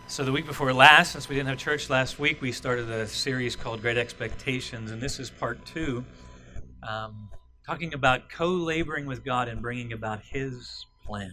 So the week before last, since we didn't have church last week, we started a series called Great Expectations, and this is part 2, talking about co-laboring with God and bringing about His plan.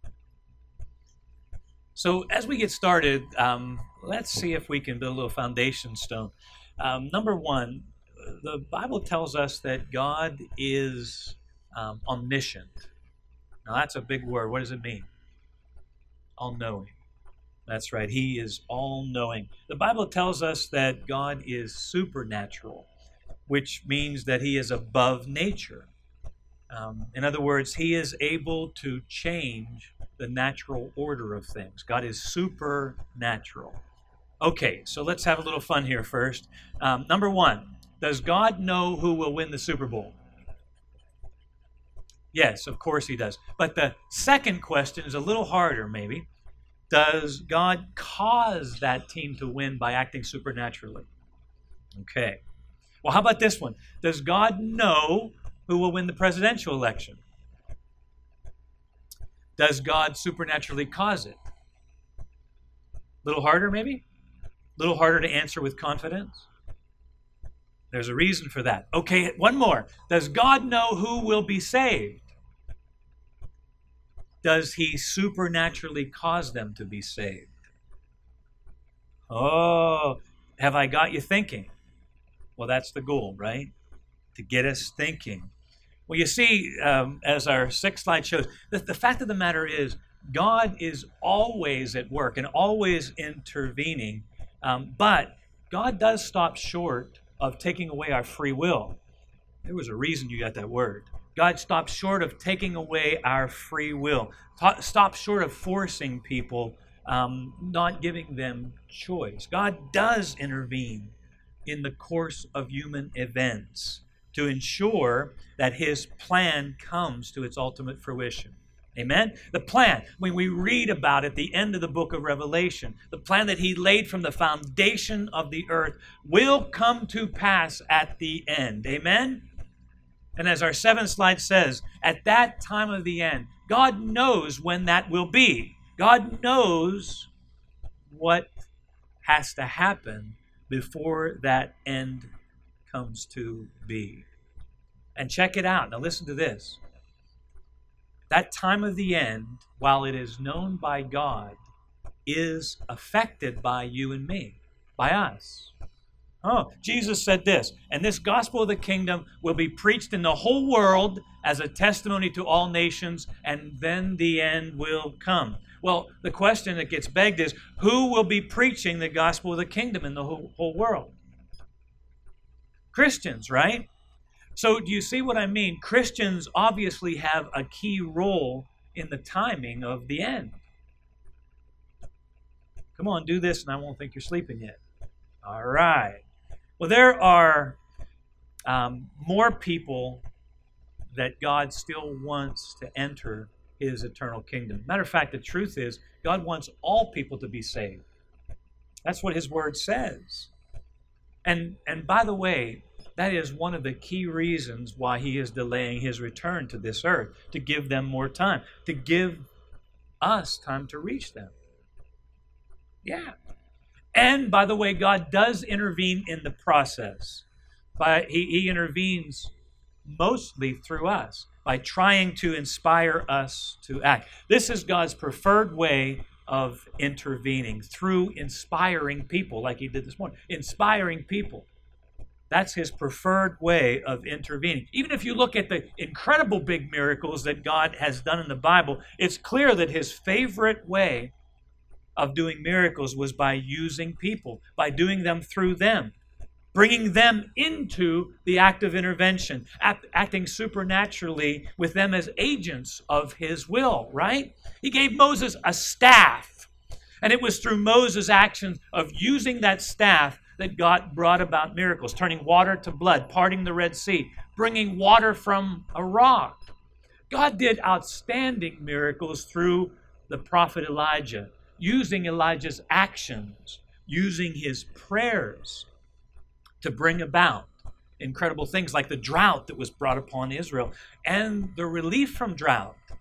So as we get started, let's see if we can build a little foundation stone. Number one, the Bible tells us that God is omniscient. Now that's a big word. What does it mean? All-knowing. That's right. He is all-knowing. The Bible tells us that God is supernatural, which means that He is above nature. In other words, He is able to change the natural order of things. God is supernatural. Okay, so let's have a little fun here first. Number one, does God know who will win the Super Bowl? Yes, of course He does. But the second question is a little harder, maybe. Does God cause that team to win by acting supernaturally? Okay. Well, how about this one? Does God know who will win the presidential election? Does God supernaturally cause it? A little harder, maybe? A little harder to answer with confidence? There's a reason for that. Okay, one more. Does God know who will be saved? Does He supernaturally cause them to be saved? Oh, have I got you thinking? Well, that's the goal, right? To get us thinking. Well, you see, as our sixth slide shows, the fact of the matter is God is always at work and always intervening, but God does stop short of taking away our free will. There was a reason you got that word. God stops short of taking away our free will. Stops short of forcing people, not giving them choice. God does intervene in the course of human events to ensure that His plan comes to its ultimate fruition. Amen? The plan, when we read about at the end of the book of Revelation, the plan that He laid from the foundation of the earth will come to pass at the end. Amen? And as our seventh slide says, at that time of the end, God knows when that will be. God knows what has to happen before that end comes to be. And check it out. Now listen to this. That time of the end, while it is known by God, is affected by you and me, by us. Oh, Jesus said this, and this gospel of the kingdom will be preached in the whole world as a testimony to all nations, and then the end will come. Well, the question that gets begged is, who will be preaching the gospel of the kingdom in the whole world? Christians, right? So do you see what I mean? Christians obviously have a key role in the timing of the end. Come on, do this and I won't think you're sleeping yet. All right. Well, there are more people that God still wants to enter His eternal kingdom. Matter of fact, the truth is, God wants all people to be saved. That's what His Word says. And by the way, that is one of the key reasons why He is delaying His return to this earth, to give them more time, to give us time to reach them. Yeah. And, by the way, God does intervene in the process. He intervenes mostly through us, by trying to inspire us to act. This is God's preferred way of intervening, through inspiring people, like He did this morning. Inspiring people. That's His preferred way of intervening. Even if you look at the incredible big miracles that God has done in the Bible, it's clear that His favorite way of doing miracles was by using people, by doing them through them, bringing them into the act of intervention, acting supernaturally with them as agents of His will, right? He gave Moses a staff, and it was through Moses' action of using that staff that God brought about miracles, turning water to blood, parting the Red Sea, bringing water from a rock. God did outstanding miracles through the prophet Elijah, using Elijah's actions, using his prayers to bring about incredible things like the drought that was brought upon Israel and the relief from drought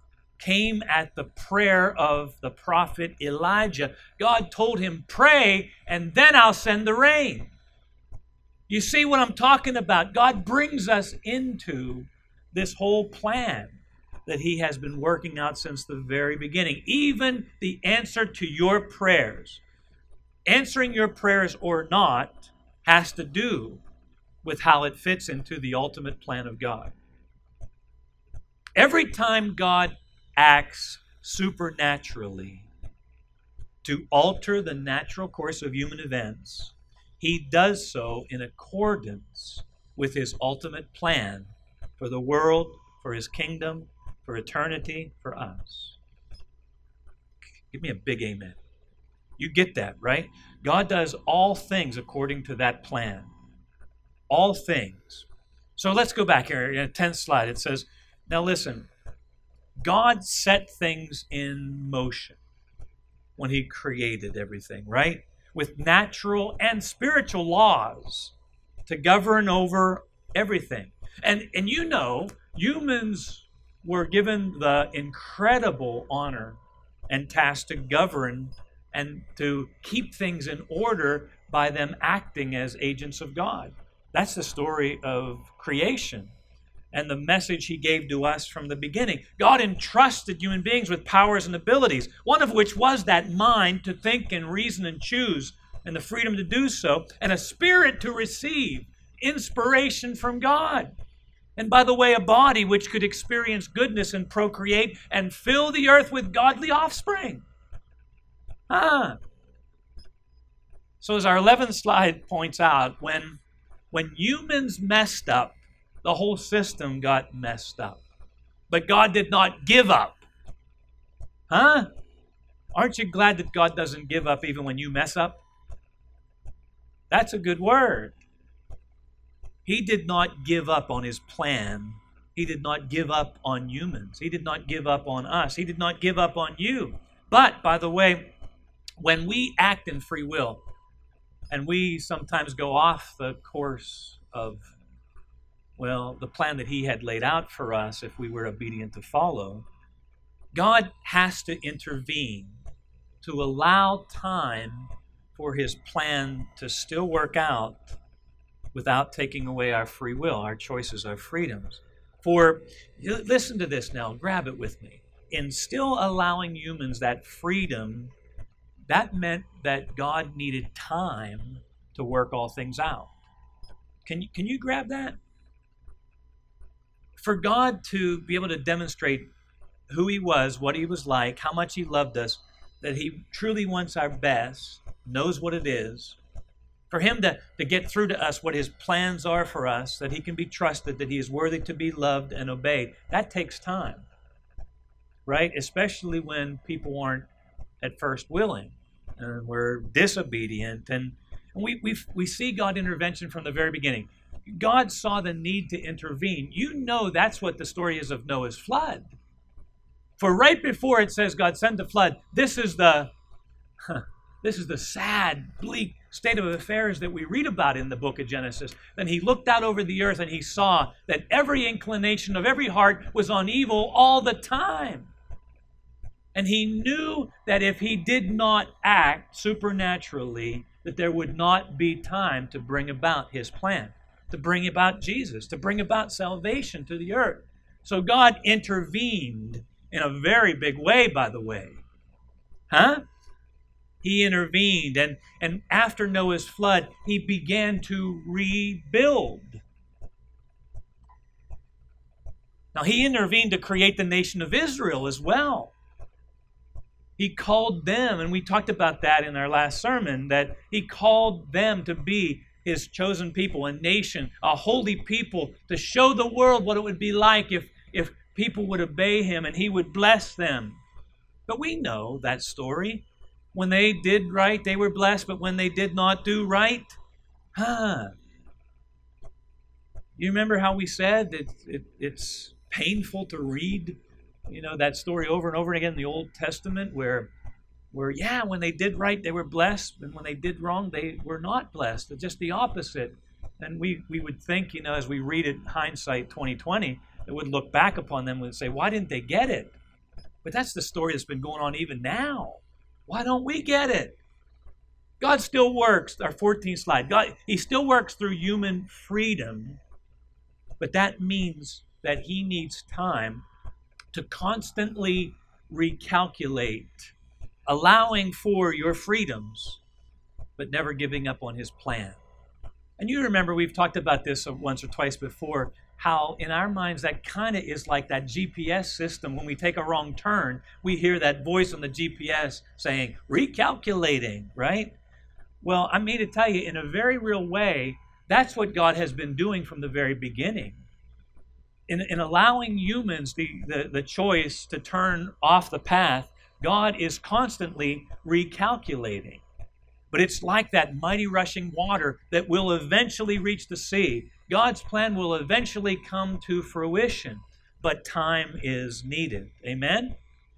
came at the prayer of the prophet Elijah. God told him, pray, and then I'll send the rain. You see what I'm talking about? God brings us into this whole plan that he has been working out since the very beginning. Even the answer to your prayers, answering your prayers or not, has to do with how it fits into the ultimate plan of God. Every time God acts supernaturally to alter the natural course of human events, he does so in accordance with his ultimate plan for the world, for his kingdom, for eternity, for us. Give me a big amen. You get that, right? God does all things according to that plan. All things. So let's go back here. In the 10th slide, it says, now listen, God set things in motion when he created everything, right? With natural and spiritual laws to govern over everything. And you know, humans were given the incredible honor and task to govern and to keep things in order by them acting as agents of God. That's the story of creation and the message he gave to us from the beginning. God entrusted human beings with powers and abilities, one of which was that mind to think and reason and choose, and the freedom to do so, and a spirit to receive inspiration from God. And by the way, a body which could experience goodness and procreate and fill the earth with godly offspring. So as our 11th slide points out, when humans messed up, the whole system got messed up. But God did not give up. Aren't you glad that God doesn't give up even when you mess up? That's a good word. He did not give up on his plan. He did not give up on humans. He did not give up on us. He did not give up on you. But, by the way, when we act in free will, and we sometimes go off the course of, well, the plan that he had laid out for us if we were obedient to follow, God has to intervene to allow time for his plan to still work out without taking away our free will, our choices, our freedoms. For, listen to this now, grab it with me. In still allowing humans that freedom, that meant that God needed time to work all things out. Can you grab that? For God to be able to demonstrate who he was, what he was like, how much he loved us, that he truly wants our best, knows what it is, for him to get through to us what his plans are for us, that he can be trusted, that he is worthy to be loved and obeyed, that takes time, right? Especially when people aren't at first willing and we're disobedient. And we see God intervention from the very beginning. God saw the need to intervene. You know that's what the story is of Noah's flood. For right before it says God sent the flood, this is the sad, bleak state of affairs that we read about in the book of Genesis. Then he looked out over the earth and he saw that every inclination of every heart was on evil all the time. And he knew that if he did not act supernaturally, that there would not be time to bring about his plan, to bring about Jesus, to bring about salvation to the earth. So God intervened in a very big way, by the way. He intervened, and after Noah's flood, he began to rebuild. Now, he intervened to create the nation of Israel as well. He called them, and we talked about that in our last sermon, that he called them to be his chosen people, a nation, a holy people, to show the world what it would be like if people would obey him and he would bless them. But we know that story. When they did right, they were blessed, but when they did not do right, you remember how we said that it's painful to read, that story over and over again in the Old Testament where when they did right, they were blessed, and when they did wrong, they were not blessed. It's just the opposite. And we would think, as we read it, hindsight 2020, it would look back upon them and say, why didn't they get it? But that's the story that's been going on even now. Why don't we get it? God still works, our 14th slide. He still works through human freedom, but that means that he needs time to constantly recalculate, allowing for your freedoms, but never giving up on his plan. And you remember we've talked about this once or twice before, how in our minds that kind of is like that GPS system. When we take a wrong turn, we hear that voice on the GPS saying, recalculating, right? Well, I mean to tell you, in a very real way, that's what God has been doing from the very beginning. In allowing humans the choice to turn off the path, God is constantly recalculating. But it's like that mighty rushing water that will eventually reach the sea. God's plan will eventually come to fruition, but time is needed. Amen?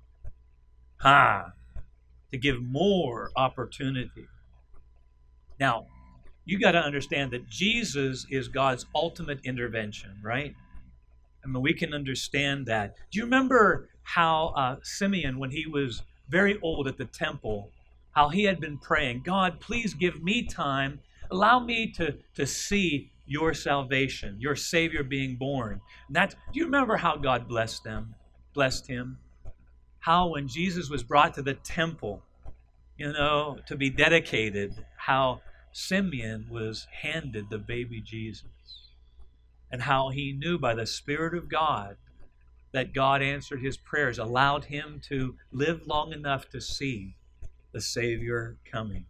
To give more opportunity. Now, you got to understand that Jesus is God's ultimate intervention, right? I mean, we can understand that. Do you remember how Simeon, when he was very old at the temple, how he had been praying, God, please give me time. Allow me to see your salvation, your Savior being born. Do you remember how God blessed him? How when Jesus was brought to the temple, to be dedicated, how Simeon was handed the baby Jesus. And how he knew by the Spirit of God that God answered his prayers, allowed him to live long enough to see the Savior coming.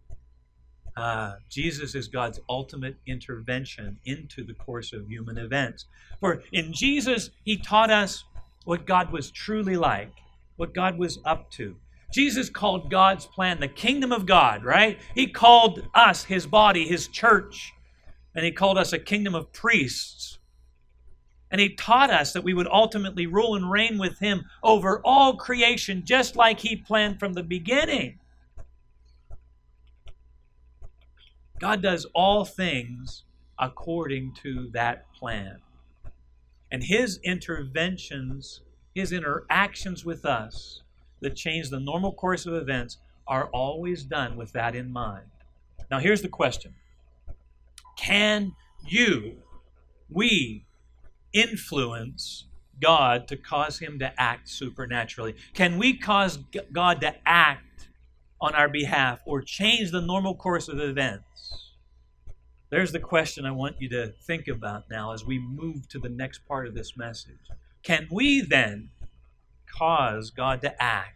Jesus is God's ultimate intervention into the course of human events. For in Jesus, he taught us what God was truly like, what God was up to. Jesus called God's plan the kingdom of God, right? He called us, his body, his church, and he called us a kingdom of priests. And he taught us that we would ultimately rule and reign with him over all creation, just like he planned from the beginning. God does all things according to that plan. And his interventions, his interactions with us that change the normal course of events are always done with that in mind. Now here's the question. Can we influence God to cause him to act supernaturally? Can we cause God to act on our behalf or change the normal course of events? There's the question I want you to think about now as we move to the next part of this message. Can we then cause God to act?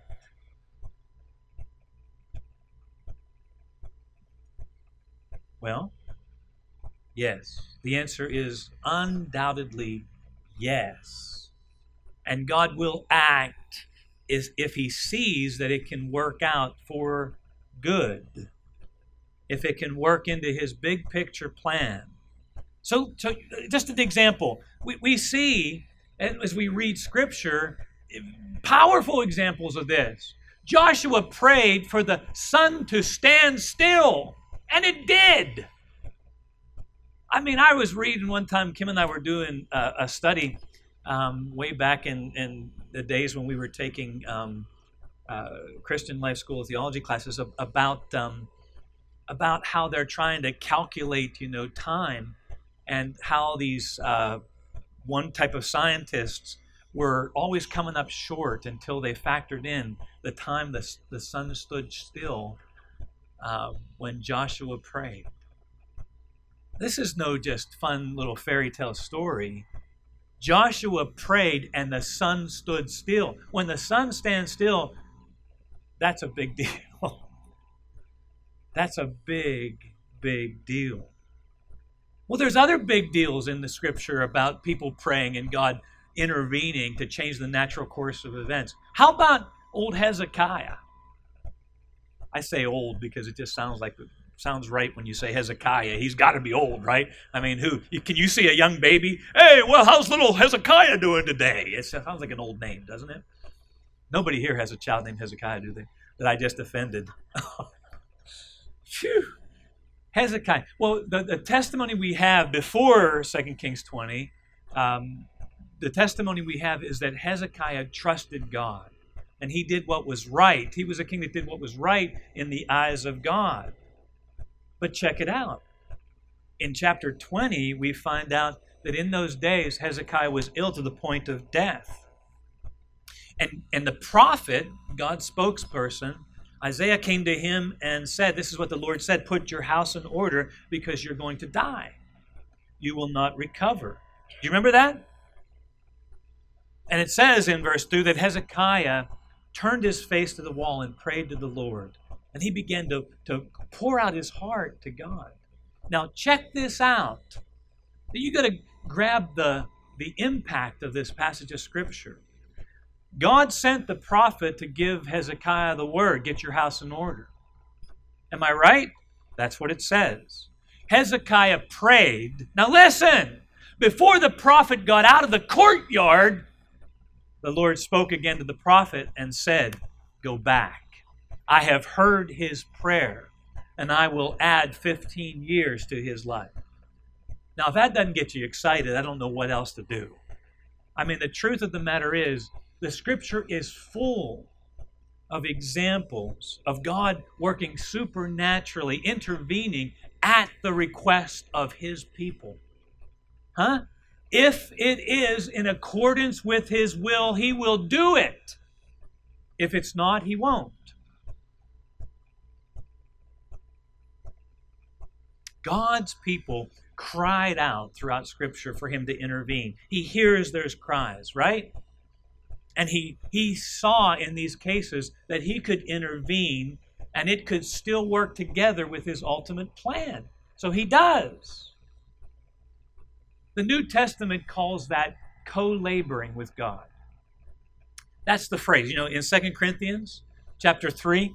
Well, yes. The answer is undoubtedly yes. And God will act if he sees that it can work out for good. If it can work into his big picture plan. So just an example. We see, as we read Scripture, powerful examples of this. Joshua prayed for the sun to stand still, and it did. I mean, I was reading one time, Kim and I were doing a study way back in the days when we were taking Christian Life School theology classes about how they're trying to calculate, time, and how these one type of scientists were always coming up short until they factored in the time the sun stood still when Joshua prayed. This is no just fun little fairy tale story. Joshua prayed and the sun stood still. When the sun stands still, that's a big deal. That's a big, big deal. Well, there's other big deals in the Scripture about people praying and God intervening to change the natural course of events. How about old Hezekiah? I say old because it just sounds right when you say Hezekiah. He's got to be old, right? I mean, can you see a young baby? Hey, well, how's little Hezekiah doing today? It sounds like an old name, doesn't it? Nobody here has a child named Hezekiah, do they? That I just offended. Phew. Hezekiah. Well, the testimony we have before 2 Kings 20, the testimony we have is that Hezekiah trusted God. and he did what was right. He was a king that did what was right in the eyes of God. But check it out. In chapter 20, we find out that in those days, Hezekiah was ill to the point of death. And the prophet, God's spokesperson, Isaiah came to him and said, this is what the Lord said, put your house in order because you're going to die. You will not recover. Do you remember that? And it says in verse 2 that Hezekiah turned his face to the wall and prayed to the Lord. And he began to pour out his heart to God. Now check this out. You got to grab the impact of this passage of Scripture. God sent the prophet to give Hezekiah the word, get your house in order. Am I right? That's what it says. Hezekiah prayed. Now listen, before the prophet got out of the courtyard, the Lord spoke again to the prophet and said, go back. I have heard his prayer, and I will add 15 years to his life. Now, if that doesn't get you excited, I don't know what else to do. I mean, the truth of the matter is, the Scripture is full of examples of God working supernaturally, intervening at the request of his people. If it is in accordance with his will, he will do it. If it's not, he won't. God's people cried out throughout Scripture for him to intervene. He hears their cries, right? And he saw in these cases that he could intervene and it could still work together with his ultimate plan. So he does. The New Testament calls that co-laboring with God. That's the phrase. You know, in 2 Corinthians chapter 3,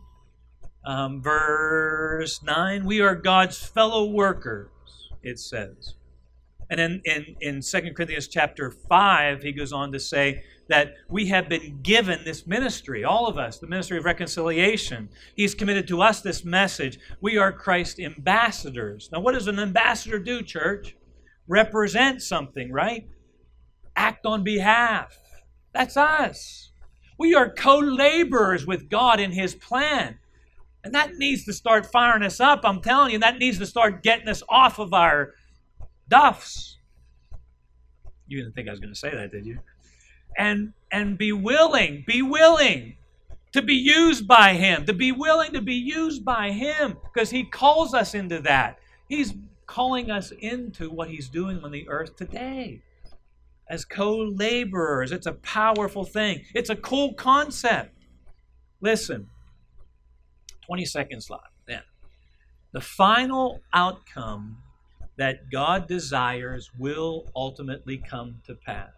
verse 9, we are God's fellow workers, it says. And then in 2 Corinthians chapter 5, he goes on to say that we have been given this ministry, all of us, the ministry of reconciliation. He's committed to us this message. We are Christ's ambassadors. Now, what does an ambassador do, church? Represent something, right? Act on behalf. That's us. We are co-laborers with God in his plan. And that needs to start firing us up. I'm telling you, that needs to start getting us off of our duffs. You didn't think I was going to say that, did you? And be willing to be used by him, to be willing to be used by him, because he calls us into that. He's calling us into what he's doing on the earth today as co-laborers. It's a powerful thing. It's a cool concept. Listen, 22nd slide. Then, the final outcome that God desires will ultimately come to pass.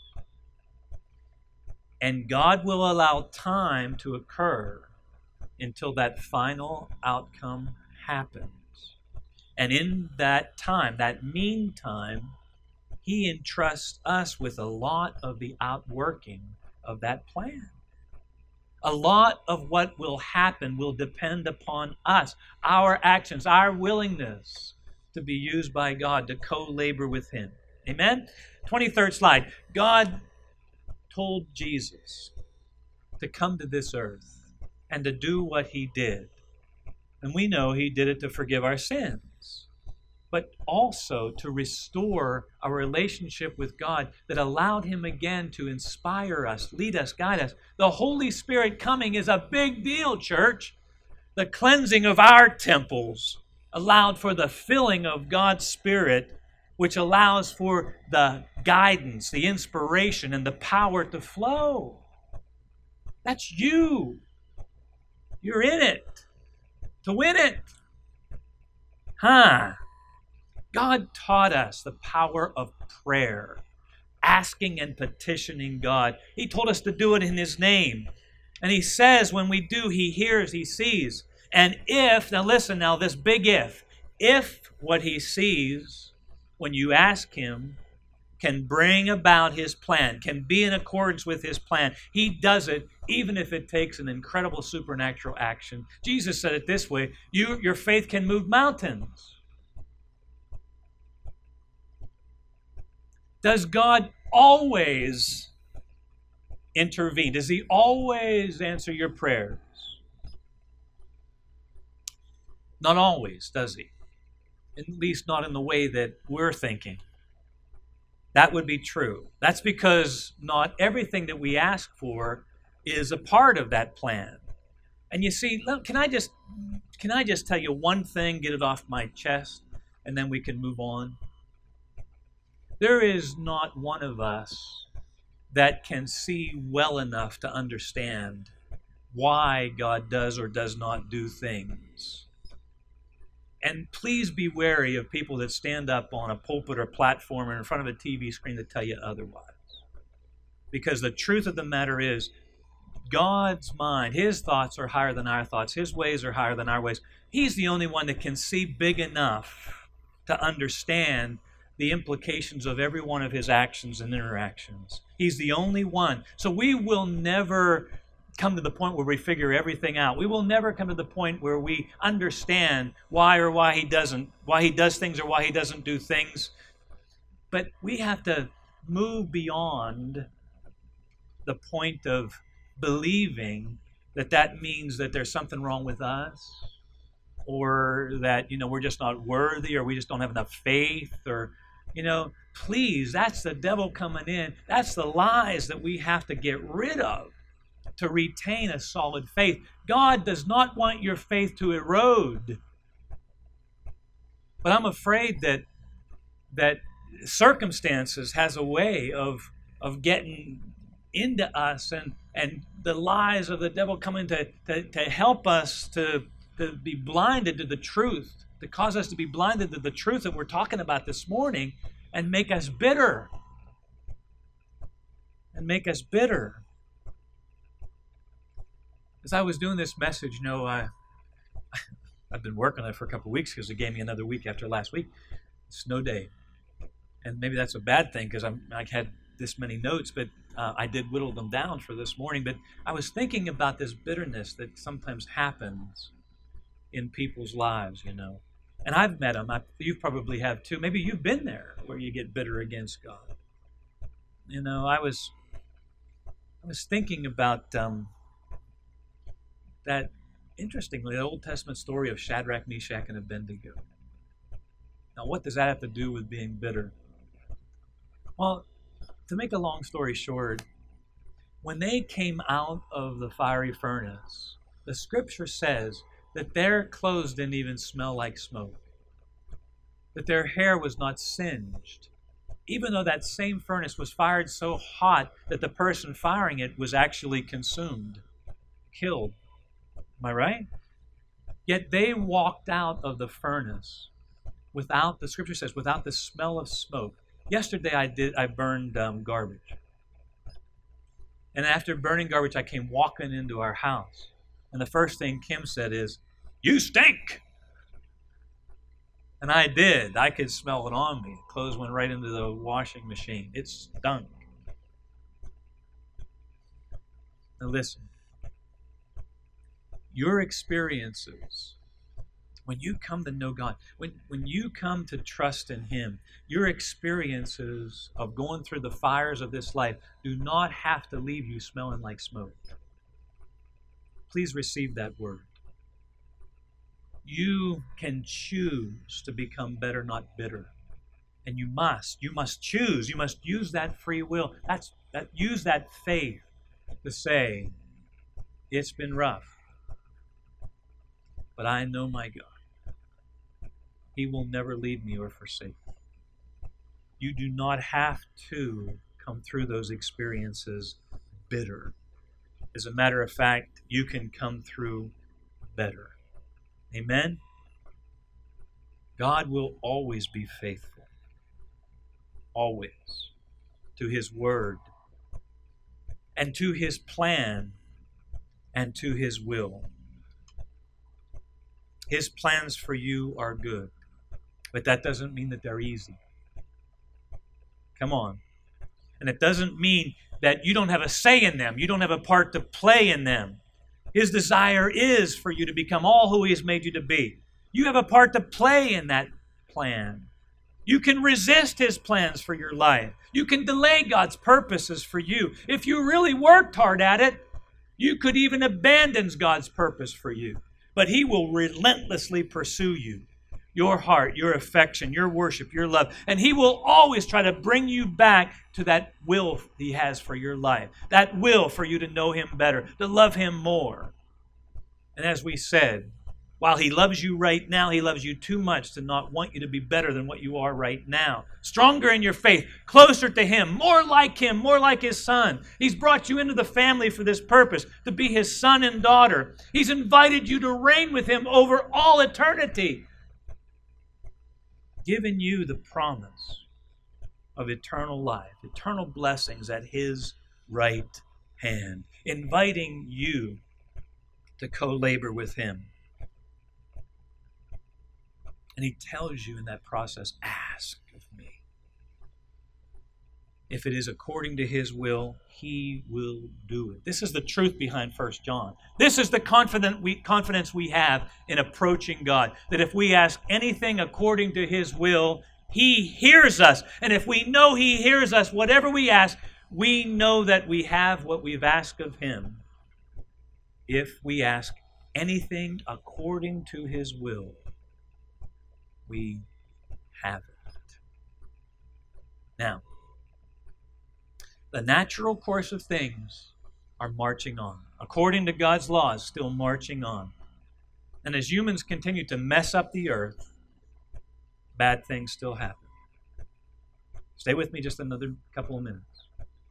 And God will allow time to occur until that final outcome happens. And in that time, that meantime, he entrusts us with a lot of the outworking of that plan. A lot of what will happen will depend upon us, our actions, our willingness to be used by God to co-labor with him. Amen? 23rd slide. God told Jesus to come to this earth and to do what he did. And we know he did it to forgive our sins, but also to restore a relationship with God that allowed him again to inspire us, lead us, guide us. The Holy Spirit coming is a big deal, church. The cleansing of our temples allowed for the filling of God's Spirit, which allows for the guidance, the inspiration, and the power to flow. That's you. You're in it to win it. God taught us the power of prayer, asking and petitioning God. He told us to do it in his name. And he says when we do, he hears, he sees. And now listen now, this big if what he sees when you ask him can bring about his plan, can be in accordance with his plan, he does it even if it takes an incredible supernatural action. Jesus said it this way, your faith can move mountains. Does God always intervene? Does he always answer your prayers? Not always, does he? At least not in the way that we're thinking. That would be true. That's because not everything that we ask for is a part of that plan. And you see, can I just tell you one thing, get it off my chest, and then we can move on? There is not one of us that can see well enough to understand why God does or does not do things. And please be wary of people that stand up on a pulpit or platform or in front of a TV screen that tell you otherwise. Because the truth of the matter is, God's mind, His thoughts are higher than our thoughts. His ways are higher than our ways. He's the only one that can see big enough to understand the implications of every one of His actions and interactions. He's the only one. So we will never come to the point where we figure everything out. We will never come to the point where we understand why He does things or why He doesn't do things. But we have to move beyond the point of believing that means that there's something wrong with us, or that we're just not worthy, or we just don't have enough faith, or please, that's the devil coming in. That's the lies that we have to get rid of to retain a solid faith. God does not want your faith to erode. But I'm afraid that circumstances has a way of getting into us, and the lies of the devil coming to help us to be blinded to the truth, to cause us to be blinded to the truth that we're talking about this morning, and make us bitter. As I was doing this message, I've been working on it for a couple of weeks because it gave me another week after last week. Snow day. And maybe that's a bad thing because I had this many notes, but I did whittle them down for this morning. But I was thinking about this bitterness that sometimes happens in people's lives, And I've met them. You probably have too. Maybe you've been there where you get bitter against God. I was thinking about that, interestingly, the Old Testament story of Shadrach, Meshach, and Abednego. Now, what does that have to do with being bitter? Well, to make a long story short, when they came out of the fiery furnace, the scripture says that their clothes didn't even smell like smoke, that their hair was not singed, even though that same furnace was fired so hot that the person firing it was actually consumed, killed. Am I right? Yet they walked out of the furnace without, the scripture says, without the smell of smoke. Yesterday I burned garbage. And after burning garbage, I came walking into our house. And the first thing Kim said is, "You stink!" And I did. I could smell it on me. Clothes went right into the washing machine. It stunk. Now listen. Your experiences, when you come to know God, when you come to trust in Him, your experiences of going through the fires of this life do not have to leave you smelling like smoke. Please receive that word. You can choose to become better, not bitter. And you must choose. You must use that free will. Use that faith to say, it's been rough, but I know my God. He will never leave me or forsake me. You do not have to come through those experiences bitter. As a matter of fact, you can come through better. Amen? God will always be faithful. Always. To His word. And to His plan. And to His will. His plans for you are good. But that doesn't mean that they're easy. Come on. And it doesn't mean that you don't have a say in them. You don't have a part to play in them. His desire is for you to become all who He has made you to be. You have a part to play in that plan. You can resist His plans for your life. You can delay God's purposes for you. If you really worked hard at it, you could even abandon God's purpose for you. But He will relentlessly pursue you, your heart, your affection, your worship, your love. And He will always try to bring you back to that will He has for your life. That will for you to know Him better, to love Him more. And as we said, while He loves you right now, He loves you too much to not want you to be better than what you are right now. Stronger in your faith, closer to Him, more like Him, more like His Son. He's brought you into the family for this purpose, to be His son and daughter. He's invited you to reign with Him over all eternity, giving you the promise of eternal life, eternal blessings at His right hand, inviting you to co-labor with Him. And He tells you in that process, ask of me. If it is according to His will, He will do it. This is the truth behind 1 John. This is the confidence we have in approaching God, that if we ask anything according to His will, He hears us. And if we know He hears us, whatever we ask, we know that we have what we've asked of Him. If we ask anything according to His will, we have it. Now, the natural course of things are marching on. According to God's laws, still marching on. And as humans continue to mess up the earth, bad things still happen. Stay with me just another couple of minutes.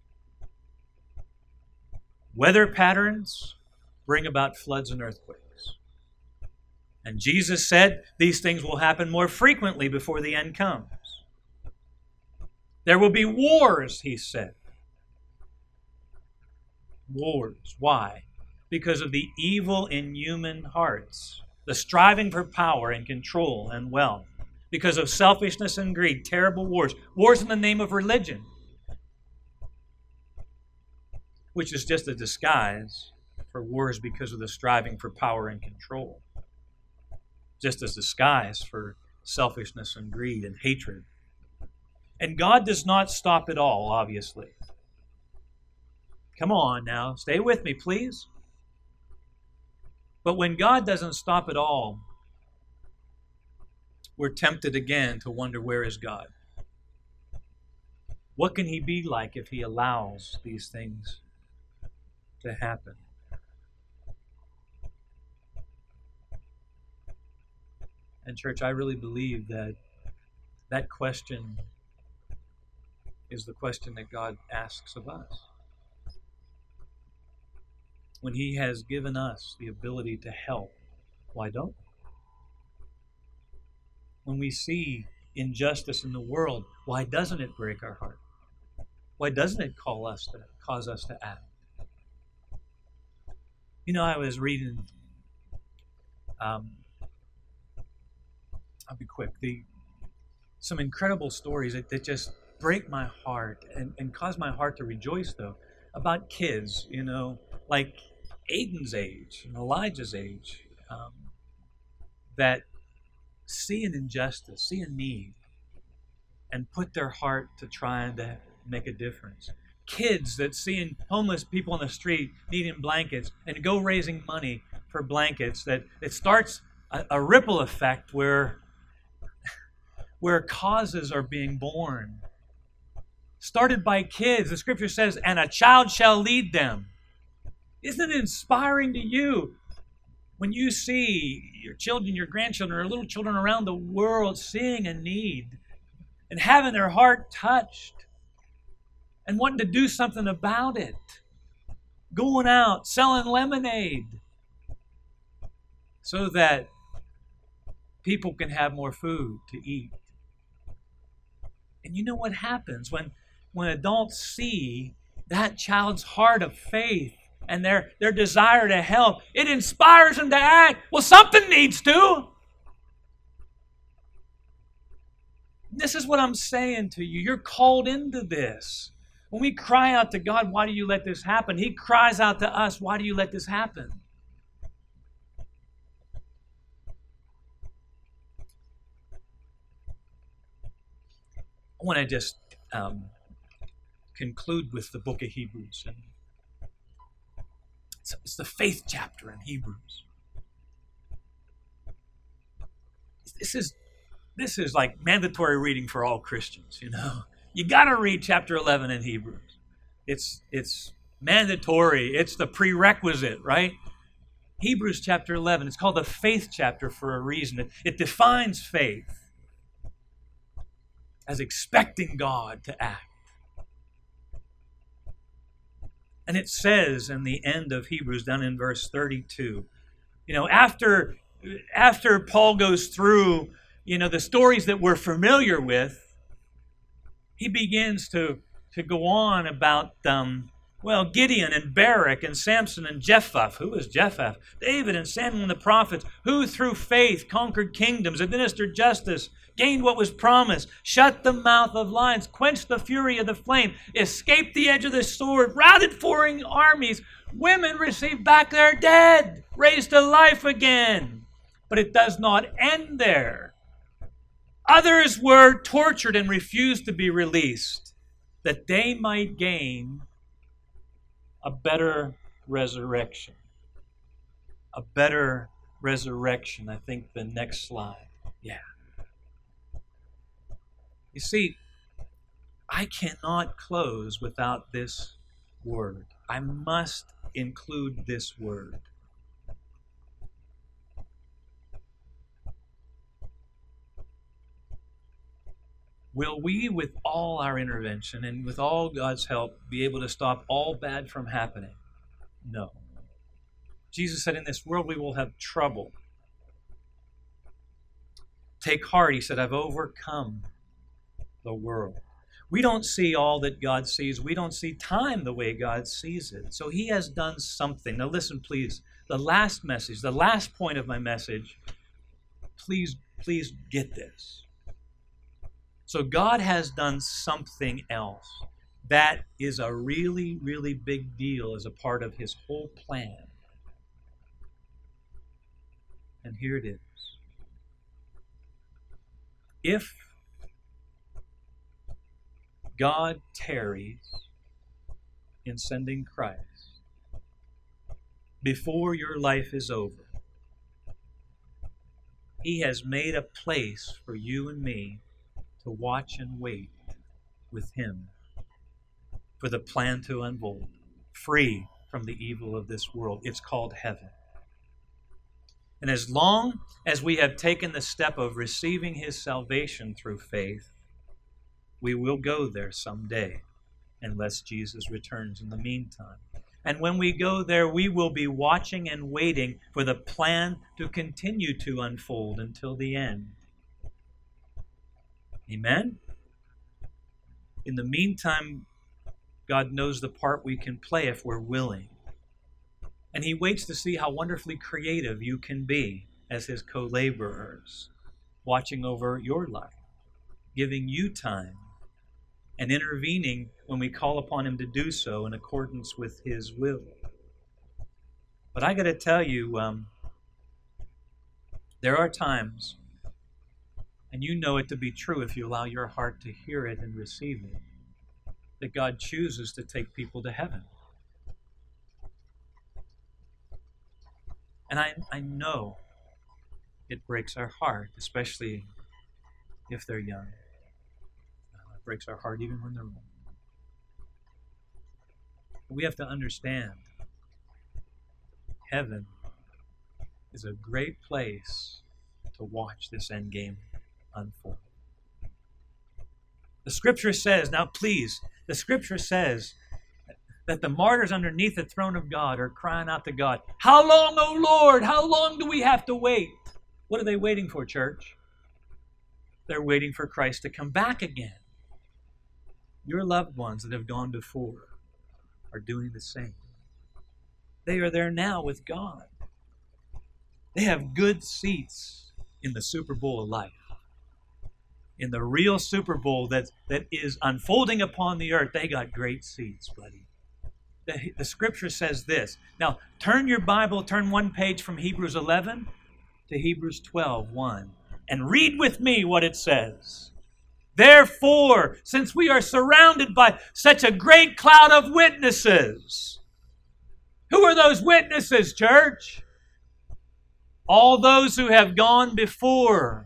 Weather patterns bring about floods and earthquakes. And Jesus said these things will happen more frequently before the end comes. There will be wars, He said. Wars. Why? Because of the evil in human hearts, the striving for power and control and wealth. Because of selfishness and greed, terrible wars. Wars in the name of religion, which is just a disguise for wars because of the striving for power and control. Just as disguise for selfishness and greed and hatred. And God does not stop at all, obviously. Come on now, stay with me, please. But when God doesn't stop at all, we're tempted again to wonder, where is God? What can He be like if He allows these things to happen? And church, I really believe that that question is the question that God asks of us. When He has given us the ability to help, why don't we? When we see injustice in the world, why doesn't it break our heart? Why doesn't it cause us to act? You know, I was reading, I'll be quick, some incredible stories that just break my heart and cause my heart to rejoice, though, about kids, you know, like Aiden's age and Elijah's age, that see an injustice, see a need, and put their heart to trying to make a difference. Kids that seeing homeless people on the street needing blankets and go raising money for blankets, that it starts a ripple effect where causes are being born. Started by kids. The scripture says, and a child shall lead them. Isn't it inspiring to you when you see your children, your grandchildren, or little children around the world seeing a need and having their heart touched and wanting to do something about it? Going out, selling lemonade so that people can have more food to eat. And you know what happens when adults see that child's heart of faith and their desire to help? It inspires them to act. Well, something needs to. This is what I'm saying to you. You're called into this. When we cry out to God, why do you let this happen? He cries out to us, why do you let this happen? I want to just conclude with the book of Hebrews. And it's the faith chapter in Hebrews. This is like mandatory reading for all Christians, you know. You got to read chapter 11 in Hebrews. It's mandatory. It's the prerequisite, right? Hebrews chapter 11. It's called the faith chapter for a reason. It defines faith as expecting God to act. And it says in the end of Hebrews, down in verse 32, you know, after Paul goes through, you know, the stories that we're familiar with, he begins to go on about, Gideon and Barak and Samson and Jephthah. Who was Jephthah? David and Samuel and the prophets, who through faith conquered kingdoms, administered justice, gained what was promised, shut the mouth of lions, quenched the fury of the flame, escaped the edge of the sword, routed foreign armies. Women received back their dead, raised to life again. But it does not end there. Others were tortured and refused to be released, that they might gain a better resurrection. A better resurrection. I think the next slide. Yeah. You see, I cannot close without this word. I must include this word. Will we, with all our intervention and with all God's help, be able to stop all bad from happening? No. Jesus said, in this world we will have trouble. Take heart, he said, I've overcome the world. We don't see all that God sees. We don't see time the way God sees it. So he has done something. Now listen, please. The last message, the last point of my message, please get this. So God has done something else that is a really, really big deal as a part of his whole plan. And here it is. If God tarries in sending Christ before your life is over, he has made a place for you and me to watch and wait with him for the plan to unfold, free from the evil of this world. It's called heaven. And as long as we have taken the step of receiving his salvation through faith, we will go there someday, unless Jesus returns in the meantime. And when we go there, we will be watching and waiting for the plan to continue to unfold until the end. Amen? In the meantime, God knows the part we can play if we're willing. And he waits to see how wonderfully creative you can be as his co-laborers, watching over your life, giving you time, and intervening when we call upon him to do so in accordance with his will. But I got to tell you, there are times, and you know it to be true if you allow your heart to hear it and receive it, that God chooses to take people to heaven. And I know it breaks our heart, especially if they're young. It breaks our heart even when they're old. We have to understand heaven is a great place to watch this end game unfold. The scripture says, now please, the scripture says that the martyrs underneath the throne of God are crying out to God, how long, O Lord? How long do we have to wait? What are they waiting for, church? They're waiting for Christ to come back again. Your loved ones that have gone before are doing the same. They are there now with God. They have good seats in the Super Bowl of life. In the real Super Bowl that is unfolding upon the earth, they got great seats, buddy. The scripture says this. Now, turn your Bible, turn one page from Hebrews 11 to Hebrews 12:1, and read with me what it says. Therefore, since we are surrounded by such a great cloud of witnesses, who are those witnesses, church? All those who have gone before.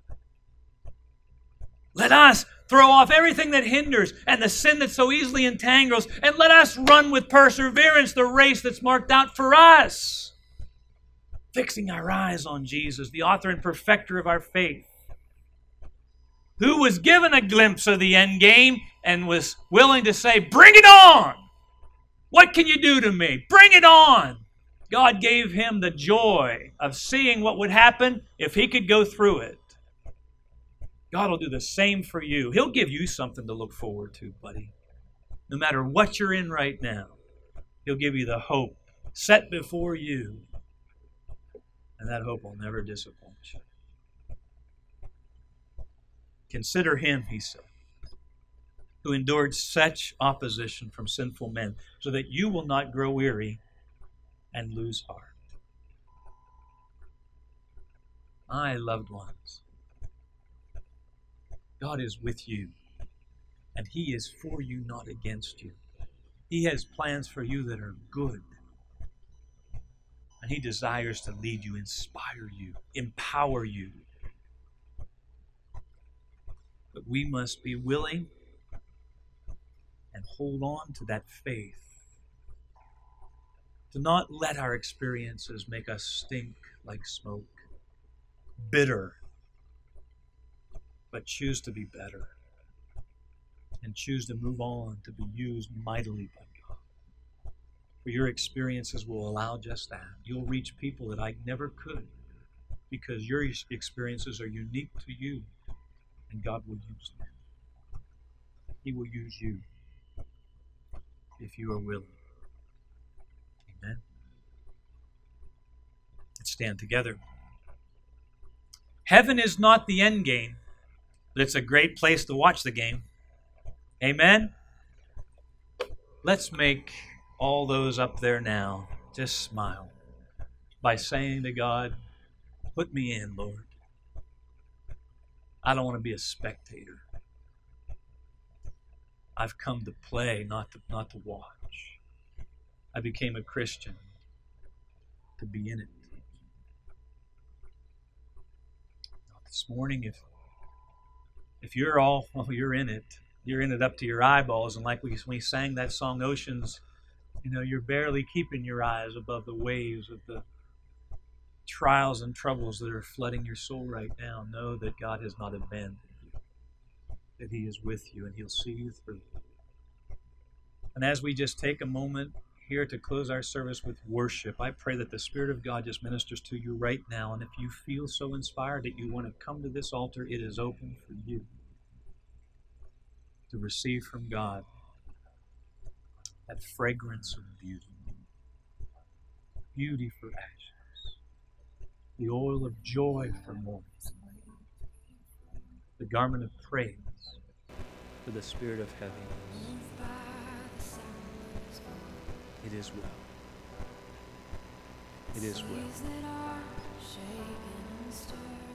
Let us throw off everything that hinders and the sin that so easily entangles, and let us run with perseverance the race that's marked out for us, fixing our eyes on Jesus, the author and perfecter of our faith, who was given a glimpse of the end game and was willing to say, bring it on! What can you do to me? Bring it on! God gave him the joy of seeing what would happen if he could go through it. God will do the same for you. He'll give you something to look forward to, buddy. No matter what you're in right now, He'll give you the hope set before you. And that hope will never disappoint you. Consider him, he said, who endured such opposition from sinful men, so that you will not grow weary and lose heart. My loved ones, God is with you, and he is for you, not against you. He has plans for you that are good, and he desires to lead you, inspire you, empower you. But we must be willing and hold on to that faith, to not let our experiences make us stink like smoke, bitter, but choose to be better and choose to move on, to be used mightily by God. For your experiences will allow just that. You'll reach people that I never could, because your experiences are unique to you, and God will use them. He will use you if you are willing. Amen. Let's stand together. Heaven is not the end game, but it's a great place to watch the game. Amen? Let's make all those up there now just smile by saying to God, put me in, Lord. I don't want to be a spectator. I've come to play, not to watch. I became a Christian to be in it. Now, this morning, if you're you're in it. You're in it up to your eyeballs, and like we sang that song, Oceans, you're barely keeping your eyes above the waves of the trials and troubles that are flooding your soul right now. Know that God has not abandoned you, that he is with you, and he'll see you through. And as we just take a moment here to close our service with worship, I pray that the Spirit of God just ministers to you right now. And if you feel so inspired that you want to come to this altar, it is open for you to receive from God that fragrance of beauty, beauty for ashes, the oil of joy for mourning, the garment of praise for the spirit of heaviness. It is well. It is well.